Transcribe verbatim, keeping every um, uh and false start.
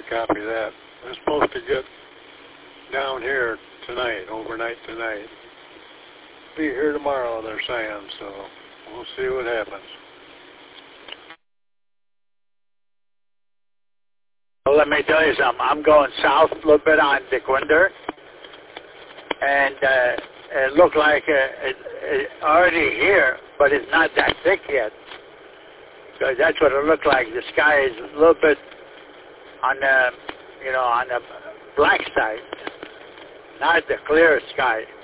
to copy that. It's supposed to get down here tonight, overnight tonight. Be here tomorrow, they're saying, so we'll see what happens. Well, let me tell you something. I'm going south a little bit on Dequindre, and uh, it looked like uh, it, it already here, but it's not that thick yet. Because that's what it looked like. The sky is a little bit on the, you know, on the black side, not the clear sky.